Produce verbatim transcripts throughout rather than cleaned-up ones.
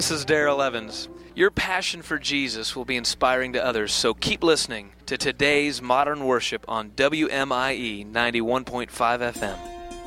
This is Daryl Evans. Your passion for Jesus will be inspiring to others, so keep listening to today's Modern Worship on W M I E ninety-one point five F M.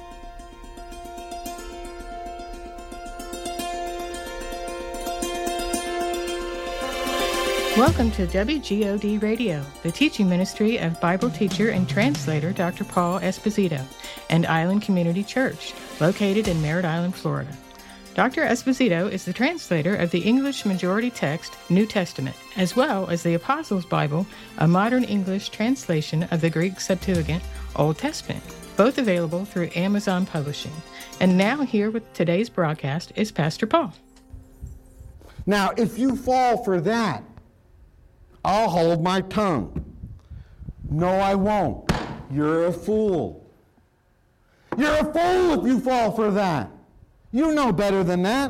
Welcome to W G O D Radio, the teaching ministry of Bible teacher and translator Doctor Paul Esposito, and Island Community Church, located in Merritt Island, Florida. Doctor Esposito is the translator of the English majority text, New Testament, as well as the Apostles' Bible, a modern English translation of the Greek Septuagint, Old Testament, both available through Amazon Publishing. And now here with today's broadcast is Pastor Paul. Now, if you fall for that, I'll hold my tongue. No, I won't. You're a fool. You're a fool if you fall for that. You know better than that.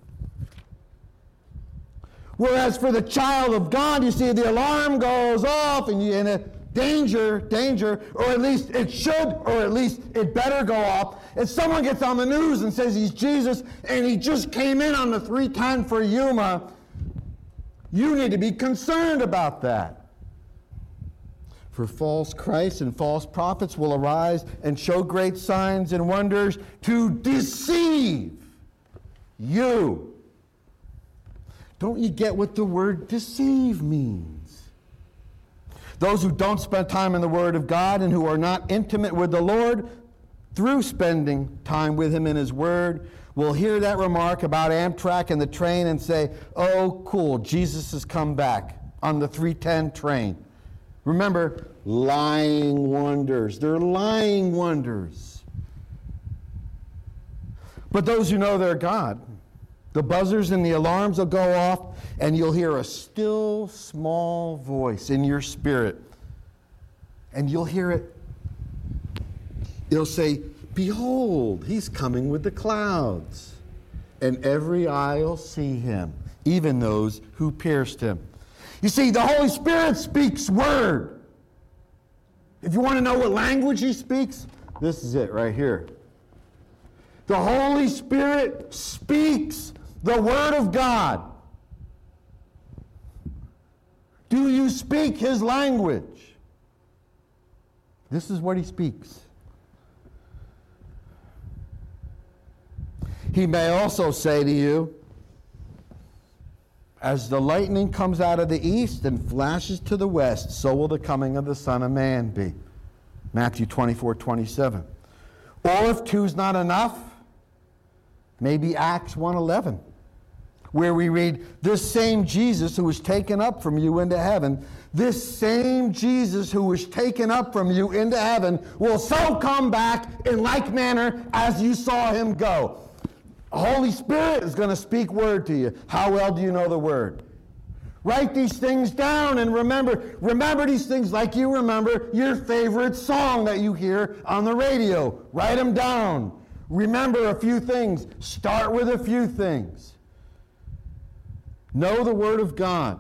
Whereas for the child of God, you see the alarm goes off and you're in a danger, danger, or at least it should, or at least it better go off. If someone gets on the news and says he's Jesus and he just came in on the three ten for Yuma, you need to be concerned about that. For false Christs and false prophets will arise and show great signs and wonders to deceive you. Don't you get what the word deceive means? Those who don't spend time in the Word of God and who are not intimate with the Lord through spending time with Him in His Word will hear that remark about Amtrak and the train and say, oh, cool, Jesus has come back on the three ten train. Remember, lying wonders. They're lying wonders. But those who know their God, the buzzers and the alarms will go off, and you'll hear a still, small voice in your spirit. And you'll hear it. It'll say, behold, he's coming with the clouds. And every eye will see him, even those who pierced him. You see, the Holy Spirit speaks word. If you want to know what language he speaks, this is it right here. The Holy Spirit speaks the Word of God. Do you speak his language? This is what he speaks. He may also say to you, as the lightning comes out of the east and flashes to the west, so will the coming of the Son of Man be. Matthew twenty-four twenty-seven. Or if two's not enough, maybe Acts one eleven, where we read, this same Jesus who was taken up from you into heaven, this same Jesus who was taken up from you into heaven will so come back in like manner as you saw him go. The Holy Spirit is going to speak word to you. How well do you know the word? Write these things down and remember. Remember these things like you remember your favorite song that you hear on the radio. Write them down. Remember a few things. Start with a few things. Know the Word of God.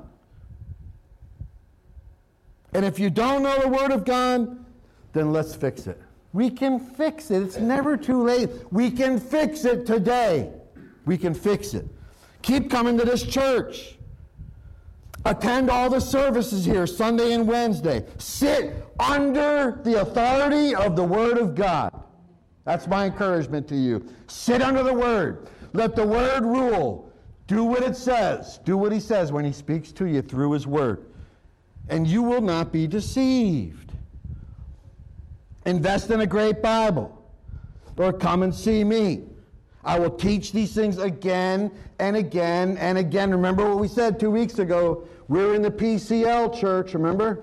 And if you don't know the Word of God, then let's fix it. We can fix it. It's never too late. We can fix it today. We can fix it. Keep coming to this church. Attend all the services here, Sunday and Wednesday. Sit under the authority of the Word of God. That's my encouragement to you. Sit under the Word. Let the Word rule. Do what it says. Do what He says when He speaks to you through His Word. And you will not be deceived. Invest in a great Bible. Or come and see me. I will teach these things again and again and again. Remember what we said two weeks ago? We're in the P C L church, remember?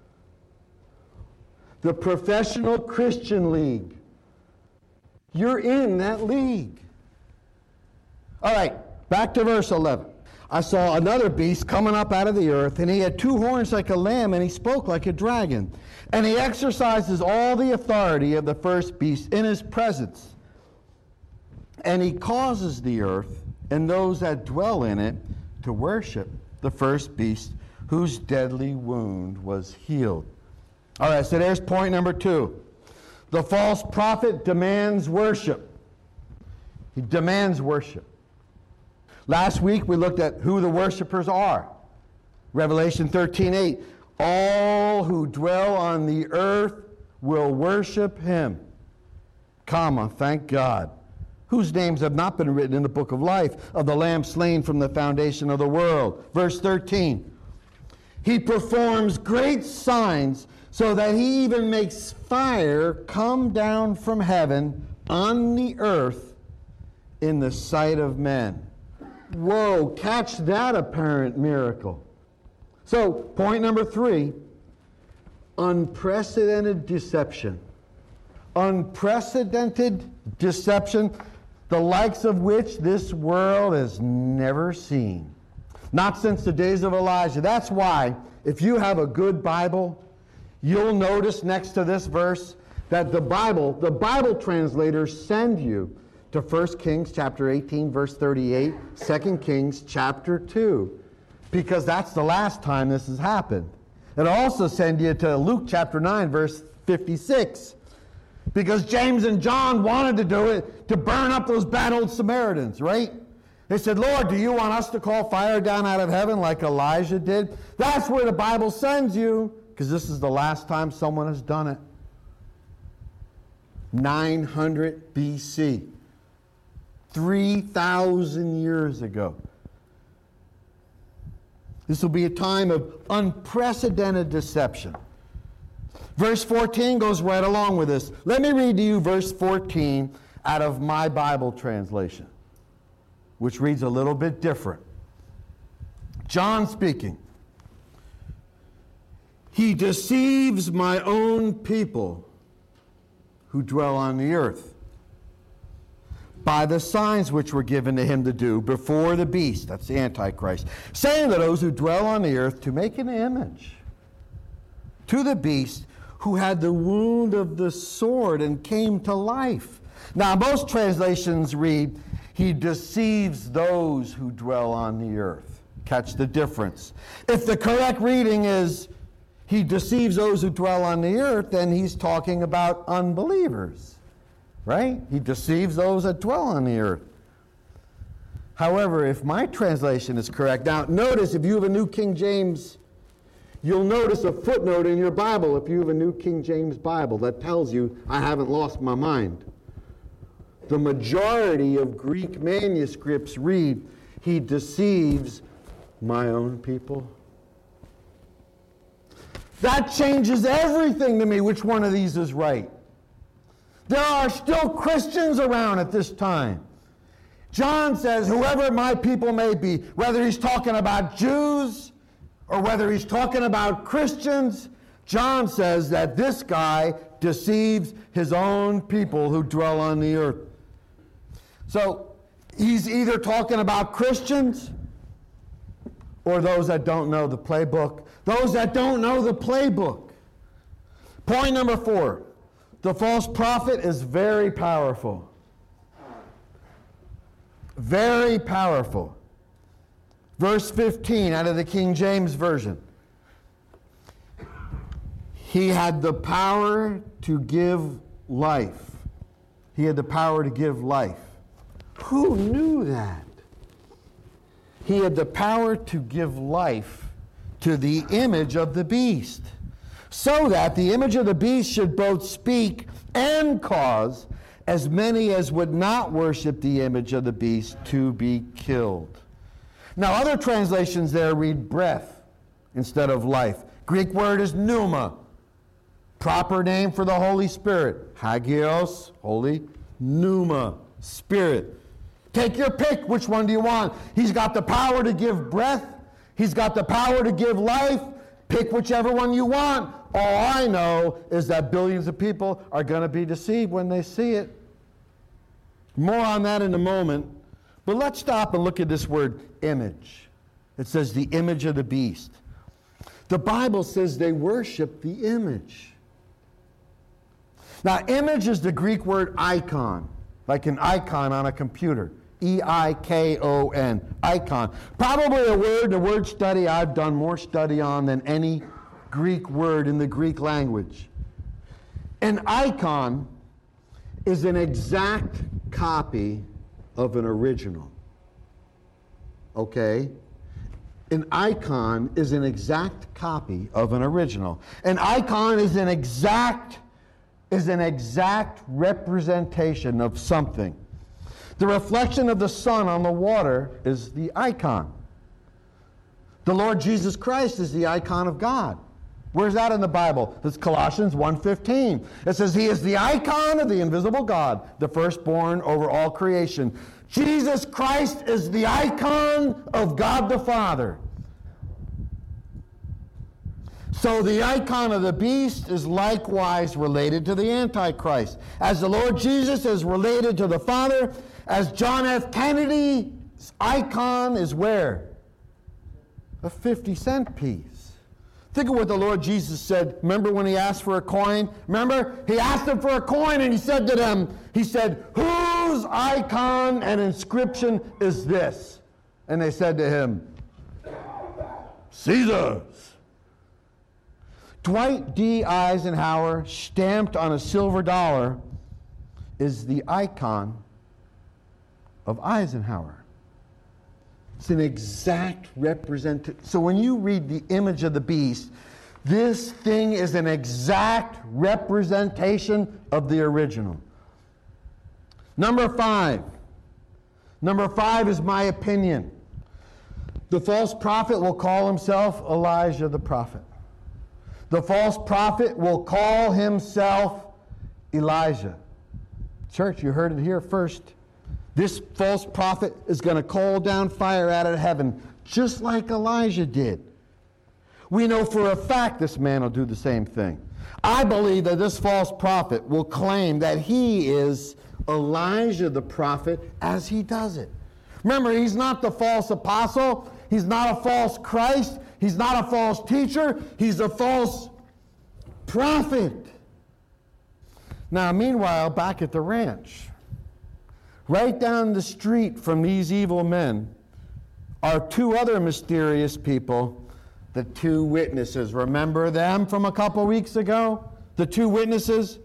The Professional Christian League. You're in that league. All right, back to verse eleven. I saw another beast coming up out of the earth, and he had two horns like a lamb, and he spoke like a dragon. And he exercises all the authority of the first beast in his presence. And he causes the earth and those that dwell in it to worship the first beast whose deadly wound was healed. All right, so there's point number two. The false prophet demands worship. He demands worship. Last week we looked at who the worshipers are. Revelation thirteen eight. All who dwell on the earth will worship him. Comma, thank God. Whose names have not been written in the book of life of the Lamb slain from the foundation of the world. Verse thirteen. He performs great signs so that he even makes fire come down from heaven on the earth in the sight of men. Whoa, catch that apparent miracle. So, point number three, unprecedented deception. Unprecedented deception, the likes of which this world has never seen. Not since the days of Elijah. That's why, if you have a good Bible, you'll notice next to this verse that the Bible, the Bible translators send you to First Kings chapter eighteen, verse thirty-eight, Second Kings chapter two, because that's the last time this has happened. It'll also send you to Luke chapter nine, verse fifty-six, because James and John wanted to do it to burn up those bad old Samaritans, right? They said, Lord, do you want us to call fire down out of heaven like Elijah did? That's where the Bible sends you, because this is the last time someone has done it. nine hundred B C three thousand years ago. This will be a time of unprecedented deception. Verse fourteen goes right along with this. Let me read to you verse fourteen out of my Bible translation, which reads a little bit different. John speaking. He deceives my own people who dwell on the earth by the signs which were given to him to do before the beast, that's the Antichrist, saying to those who dwell on the earth to make an image to the beast who had the wound of the sword and came to life. Now, most translations read, he deceives those who dwell on the earth. Catch the difference. If the correct reading is, he deceives those who dwell on the earth, then he's talking about unbelievers. Right? He deceives those that dwell on the earth. However, if my translation is correct, now notice if you have a New King James, you'll notice a footnote in your Bible if you have a New King James Bible that tells you, I haven't lost my mind. The majority of Greek manuscripts read, he deceives my own people. That changes everything to me, which one of these is right. There are still Christians around at this time. John says, whoever my people may be, whether he's talking about Jews or whether he's talking about Christians, John says that this guy deceives his own people who dwell on the earth. So he's either talking about Christians or those that don't know the playbook. Those that don't know the playbook. Point number four. The false prophet is very powerful. Very powerful. Verse fifteen out of the King James Version. He had the power to give life. He had the power to give life. Who knew that? He had the power to give life to the image of the beast, so that the image of the beast should both speak and cause as many as would not worship the image of the beast to be killed. Now, other translations there read breath instead of life. Greek word is pneuma, proper name for the Holy Spirit. Hagios, holy, pneuma, spirit. Take your pick. Which one do you want? He's got the power to give breath. He's got the power to give life. Pick whichever one you want. All I know is that billions of people are going to be deceived when they see it. More on that in a moment. But let's stop and look at this word image. It says the image of the beast. The Bible says they worship the image. Now, image is the Greek word icon, like an icon on a computer. E I K O N, icon. Probably a word, the word study I've done more study on than any Greek word in the Greek language. An icon is an exact copy of an original. okay, an icon is an exact copy of an original. An icon is an exact is an exact representation of something. The reflection of the sun on the water is the icon. The Lord Jesus Christ is the icon of God. Where's that in the Bible? It's Colossians one fifteen. It says, He is the icon of the invisible God, the firstborn over all creation. Jesus Christ is the icon of God the Father. So the icon of the beast is likewise related to the Antichrist. As the Lord Jesus is related to the Father, as John F. Kennedy's icon is where? A fifty cent piece. Think of what the Lord Jesus said. Remember when he asked for a coin? Remember? He asked them for a coin and he said to them, he said, whose icon and inscription is this? And they said to him, Caesar's. Dwight D. Eisenhower, stamped on a silver dollar, is the icon of Eisenhower. It's an exact representation. So when you read the image of the beast, this thing is an exact representation of the original. Number five. Number five is my opinion. The false prophet will call himself Elijah the prophet. The false prophet will call himself Elijah. Church, you heard it here first. This false prophet is going to call down fire out of heaven, just like Elijah did. We know for a fact this man will do the same thing. I believe that this false prophet will claim that he is Elijah the prophet as he does it. Remember, he's not the false apostle. He's not a false Christ. He's not a false teacher. He's a false prophet. Now, meanwhile, back at the ranch, right down the street from these evil men are two other mysterious people, the two witnesses. Remember them from a couple weeks ago? The two witnesses?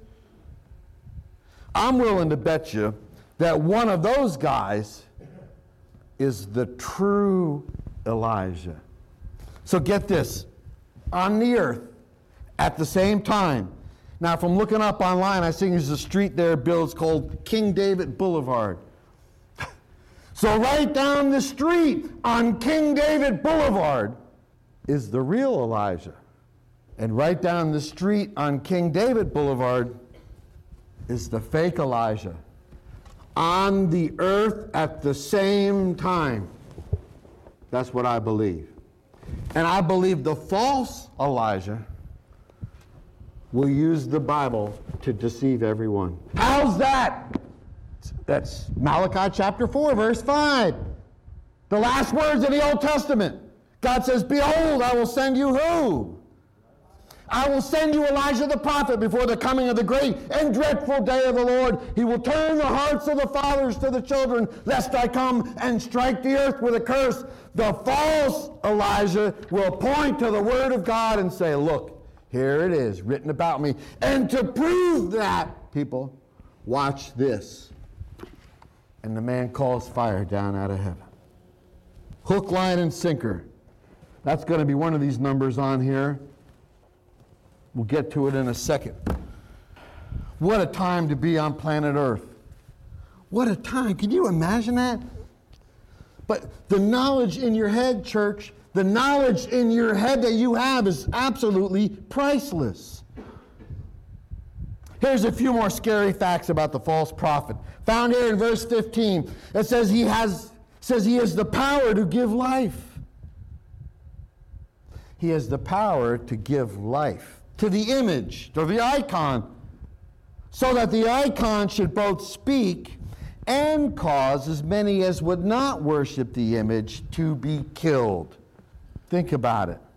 I'm willing to bet you that one of those guys is the true Elijah. So get this, on the earth, at the same time. Now, from looking up online, I see there's a street there, Bill, it's called King David Boulevard. So right down the street on King David Boulevard is the real Elijah. And right down the street on King David Boulevard is the fake Elijah. On the earth at the same time. That's what I believe. And I believe the false Elijah will use the Bible to deceive everyone. How's that? That's Malachi chapter four, verse five. The last words of the Old Testament. God says, behold, I will send you who? I will send you Elijah the prophet before the coming of the great and dreadful day of the Lord. He will turn the hearts of the fathers to the children, lest I come and strike the earth with a curse. The false Elijah will point to the word of God and say, look, here it is, written about me. And to prove that, people, watch this. And the man calls fire down out of heaven. Hook, line, and sinker. That's going to be one of these numbers on here. We'll get to it in a second. What a time to be on planet Earth. What a time. Can you imagine that? But the knowledge in your head, church, the knowledge in your head that you have is absolutely priceless. Here's a few more scary facts about the false prophet. Found here in verse fifteen. It says he has says he has the power to give life. He has the power to give life to the image, to the icon, so that the icon should both speak and cause as many as would not worship the image to be killed. Think about it.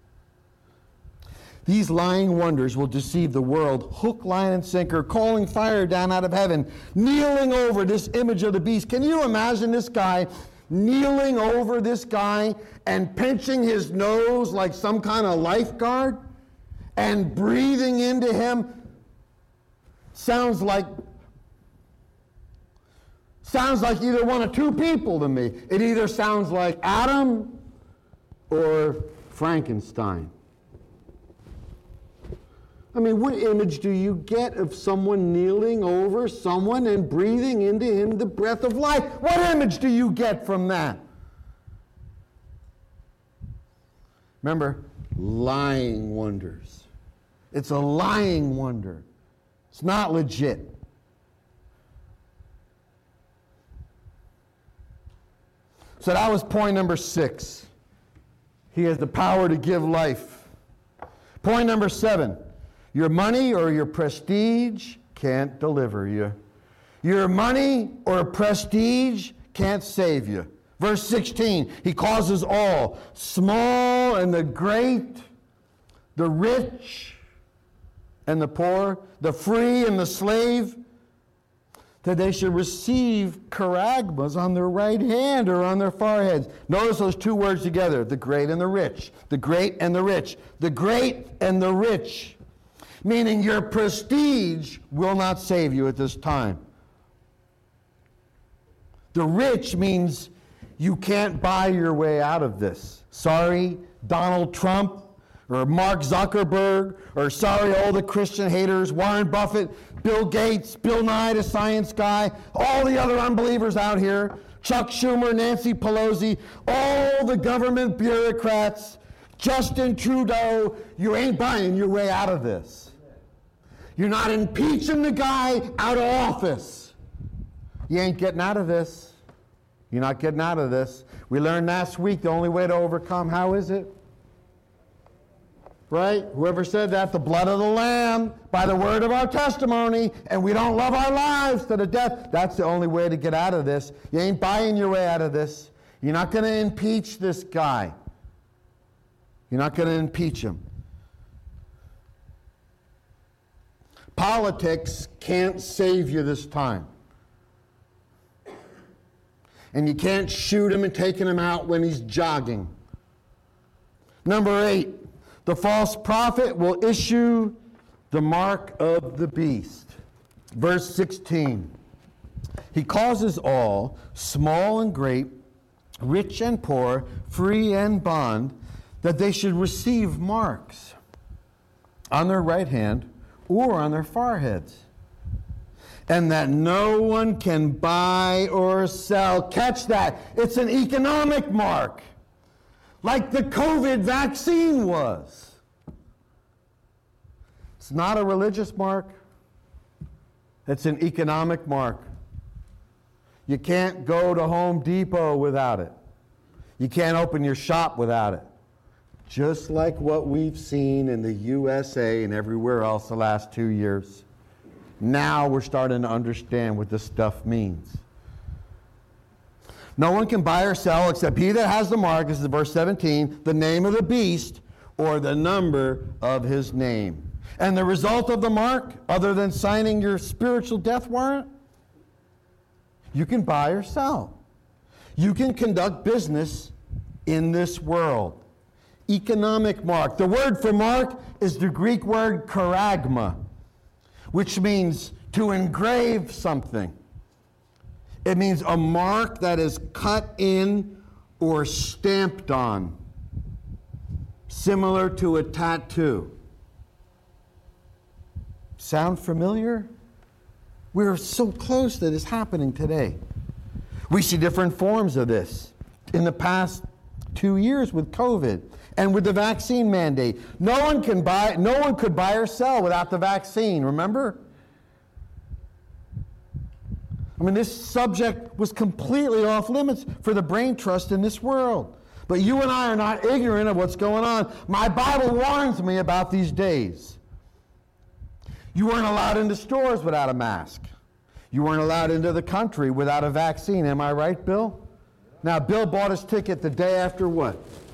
These lying wonders will deceive the world, hook, line, and sinker, calling fire down out of heaven, kneeling over this image of the beast. Can you imagine this guy kneeling over this guy and pinching his nose like some kind of lifeguard and breathing into him? Sounds like sounds like either one of two people to me. It either sounds like Adam or Frankenstein. I mean, what image do you get of someone kneeling over someone and breathing into him the breath of life? What image do you get from that? Remember, lying wonders. It's a lying wonder. It's not legit. So that was point number six. He has the power to give life. Point number seven. Your money or your prestige can't deliver you. Your money or prestige can't save you. Verse sixteen, he causes all, small and the great, the rich and the poor, the free and the slave, that they should receive charagmas on their right hand or on their foreheads. Notice those two words together, the great and the rich. The great and the rich. The great and the rich. Meaning your prestige will not save you at this time. The rich means you can't buy your way out of this. Sorry, Donald Trump, or Mark Zuckerberg, or sorry, all the Christian haters, Warren Buffett, Bill Gates, Bill Nye, the science guy, all the other unbelievers out here, Chuck Schumer, Nancy Pelosi, all the government bureaucrats, Justin Trudeau, you ain't buying your way out of this. You're not impeaching the guy out of office. You ain't getting out of this. You're not getting out of this. We learned last week the only way to overcome, how is it? Right? Whoever said that, the blood of the Lamb, by the word of our testimony, and we don't love our lives to the death. That's the only way to get out of this. You ain't buying your way out of this. You're not going to impeach this guy. You're not going to impeach him. Politics can't save you this time. And you can't shoot him and take him out when he's jogging. Number eight, the false prophet will issue the mark of the beast. Verse sixteen. He causes all, small and great, rich and poor, free and bond, that they should receive marks on their right hand or on their foreheads, and that no one can buy or sell. Catch that. It's an economic mark, like the COVID vaccine was. It's not a religious mark. It's an economic mark. You can't go to Home Depot without it. You can't open your shop without it. Just like what we've seen in the U S A and everywhere else the last two years. Now we're starting to understand what this stuff means. No one can buy or sell except he that has the mark, this is verse seventeen, the name of the beast or the number of his name. And the result of the mark, other than signing your spiritual death warrant, you can buy or sell. You can conduct business in this world. Economic mark. The word for mark is the Greek word charagma, which means to engrave something. It means a mark that is cut in or stamped on, similar to a tattoo. Sound familiar? We're so close to this happening today. We see different forms of this in the past two years with COVID and with the vaccine mandate. No one can buy, no one could buy or sell without the vaccine, remember? I mean, this subject was completely off limits for the brain trust in this world. But you and I are not ignorant of what's going on. My Bible warns me about these days. You weren't allowed into stores without a mask. You weren't allowed into the country without a vaccine. Am I right, Bill? Now, Bill bought his ticket the day after what?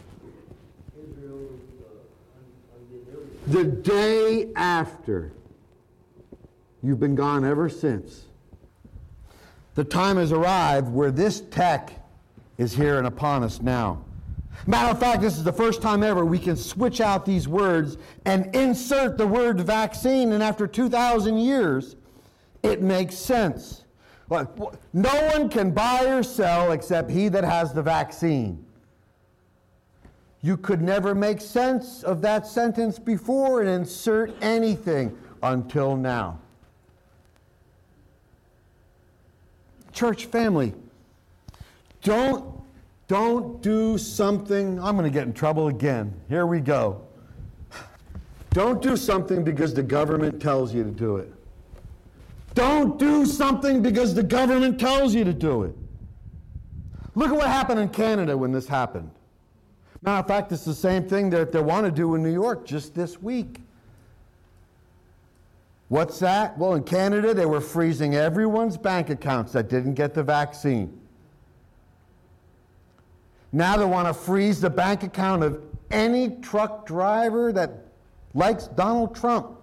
The day after. You've been gone ever since. The time has arrived where this tech is here and upon us now. Matter of fact, this is the first time ever we can switch out these words and insert the word vaccine, and after two thousand years, it makes sense. Well, no one can buy or sell except he that has the vaccine. You could never make sense of that sentence before and insert anything until now. Church family, don't, don't do something. I'm going to get in trouble again. Here we go. Don't do something because the government tells you to do it. Don't do something because the government tells you to do it. Look at what happened in Canada when this happened. Matter of fact, it's the same thing that they want to do in New York just this week. What's that? Well, in Canada, they were freezing everyone's bank accounts that didn't get the vaccine. Now they want to freeze the bank account of any truck driver that likes Donald Trump.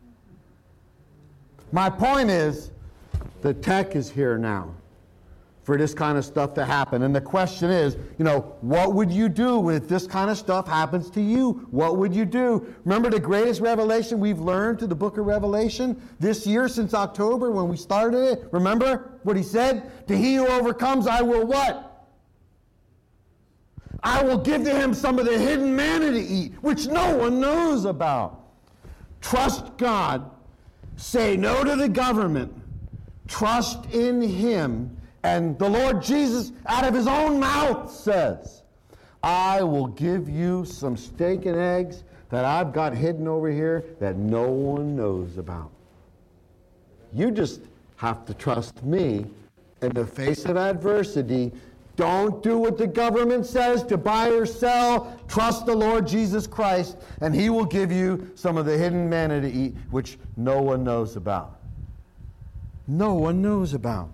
My point is, the tech is here now for this kind of stuff to happen. And the question is, you know, what would you do if this kind of stuff happens to you? What would you do? Remember the greatest revelation we've learned through the book of Revelation this year since October when we started it? Remember what he said? To he who overcomes, I will what? I will give to him some of the hidden manna to eat, which no one knows about. Trust God. Say no to the government. Trust in him. And the Lord Jesus, out of his own mouth, says, I will give you some steak and eggs that I've got hidden over here that no one knows about. You just have to trust me in the face of adversity. Don't do what the government says to buy or sell. Trust the Lord Jesus Christ, and he will give you some of the hidden manna to eat, which no one knows about. No one knows about.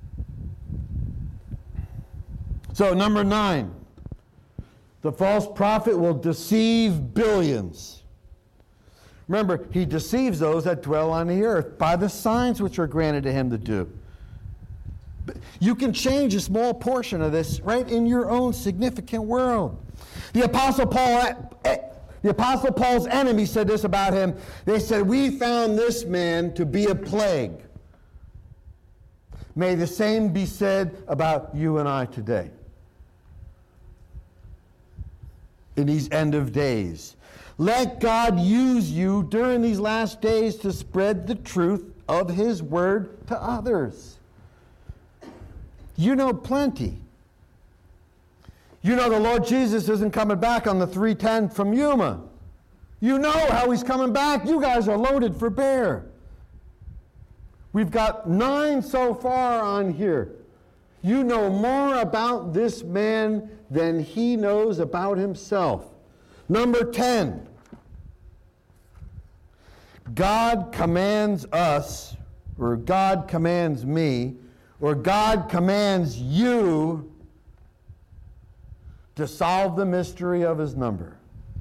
So, number nine, the false prophet will deceive billions. Remember, he deceives those that dwell on the earth by the signs which are granted to him to do. You can change a small portion of this right in your own significant world. The Apostle Paul, the Apostle Paul's enemies said this about him. They said, we found this man to be a plague. May the same be said about you and I today. In these end of days. Let God use you during these last days to spread the truth of his word to others. You know plenty. You know the Lord Jesus isn't coming back on the three ten from Yuma. You know how he's coming back. You guys are loaded for bear. We've got nine so far on here. You know more about this man than he knows about himself. Number ten. God commands us, or God commands me, or God commands you to solve the mystery of his number.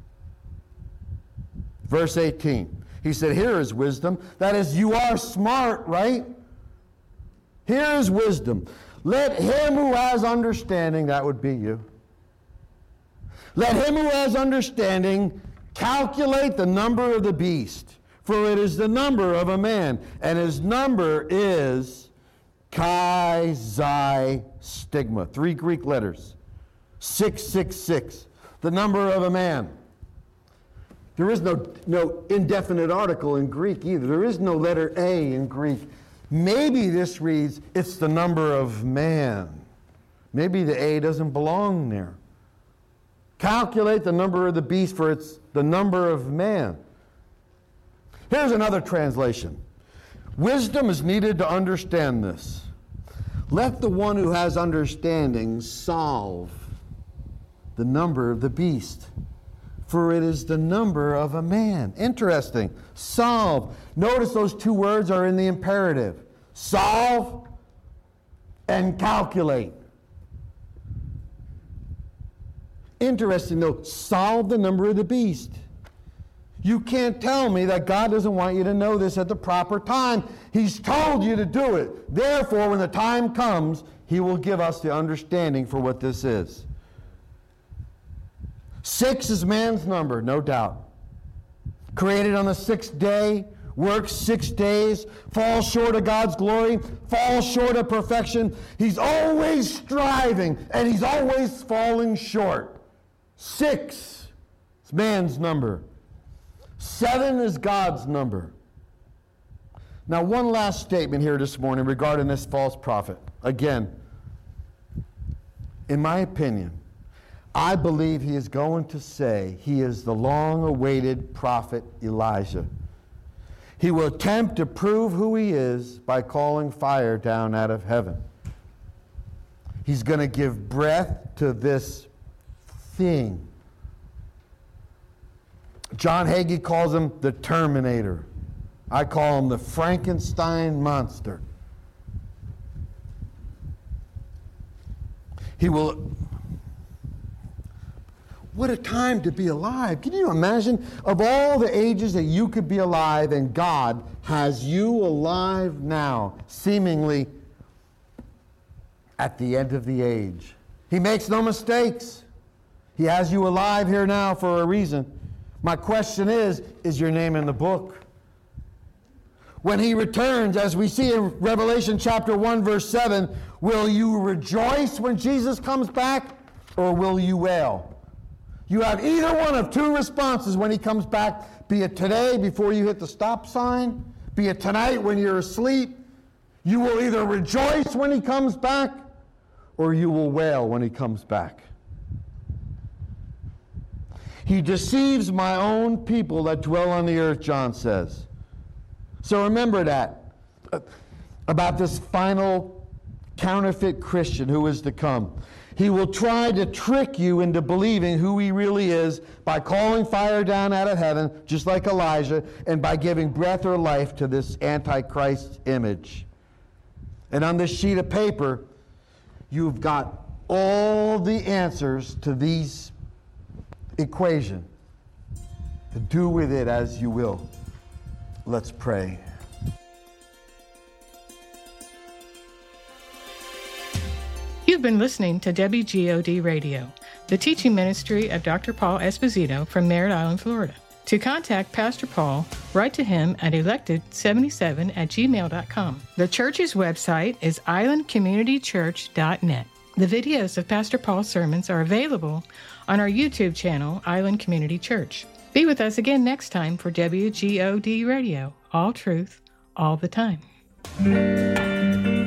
Verse eighteen. He said, here is wisdom. That is, you are smart, right? Here is wisdom. Let him who has understanding, that would be you. Let him who has understanding calculate the number of the beast, for it is the number of a man, and his number is Chi Xi Stigma. Three Greek letters. six six six. The number of a man. There is no, no indefinite article in Greek either. There is no letter A in Greek. Maybe this reads, it's the number of man. Maybe the A doesn't belong there. Calculate the number of the beast, for it's the number of man. Here's another translation. Wisdom is needed to understand this. Let the one who has understanding solve the number of the beast, for it is the number of a man. Interesting. Solve. Notice those two words are in the imperative. Solve and calculate. Interesting though, solve the number of the beast. You can't tell me that God doesn't want you to know this at the proper time. He's told you to do it. Therefore, when the time comes, he will give us the understanding for what this is. Six is man's number, no doubt. Created on the sixth day, works six days, falls short of God's glory, falls short of perfection. He's always striving, and he's always falling short. Six is man's number. Seven is God's number. Now, one last statement here this morning regarding this false prophet. Again, in my opinion, I believe he is going to say he is the long-awaited prophet Elijah. He will attempt to prove who he is by calling fire down out of heaven. He's going to give breath to this thing. John Hagee calls him the Terminator. I call him the Frankenstein monster. He will... What a time to be alive. Can you imagine? Of all the ages that you could be alive, and God has you alive now, seemingly at the end of the age. He makes no mistakes. He has you alive here now for a reason. My question is, is your name in the book? When he returns, as we see in Revelation chapter one, verse seven, will you rejoice when Jesus comes back, or will you wail? You have either one of two responses when he comes back, be it today before you hit the stop sign, be it tonight when you're asleep. You will either rejoice when he comes back, or you will wail when he comes back. He deceives my own people that dwell on the earth, John says. So remember that about this final counterfeit Christian who is to come. He will try to trick you into believing who he really is by calling fire down out of heaven, just like Elijah, and by giving breath or life to this Antichrist image. And on this sheet of paper, you've got all the answers to these equations. Do with it as you will. Let's pray. You've been listening to W G O D Radio, the teaching ministry of Doctor Paul Esposito from Merritt Island, Florida. To contact Pastor Paul, write to him at elected seventy-seven at gmail dot com. The church's website is island community church dot net. The videos of Pastor Paul's sermons are available on our YouTube channel, Island Community Church. Be with us again next time for W G O D Radio, all truth, all the time.